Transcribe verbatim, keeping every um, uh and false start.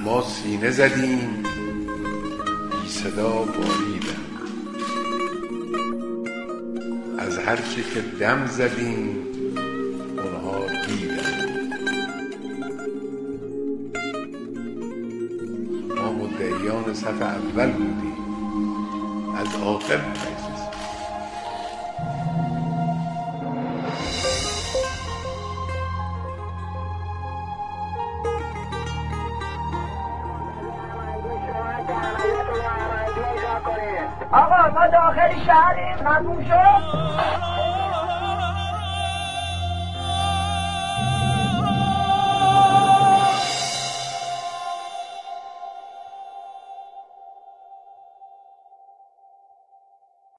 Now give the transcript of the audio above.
ما سینه زدیم بی صدا باریدن، از هر چه که دم زدیم اونها دیدن. ما مدعیان صف اول بودیم، از آخر مجلس. آقا ما داخل شهریم، ممنون شد.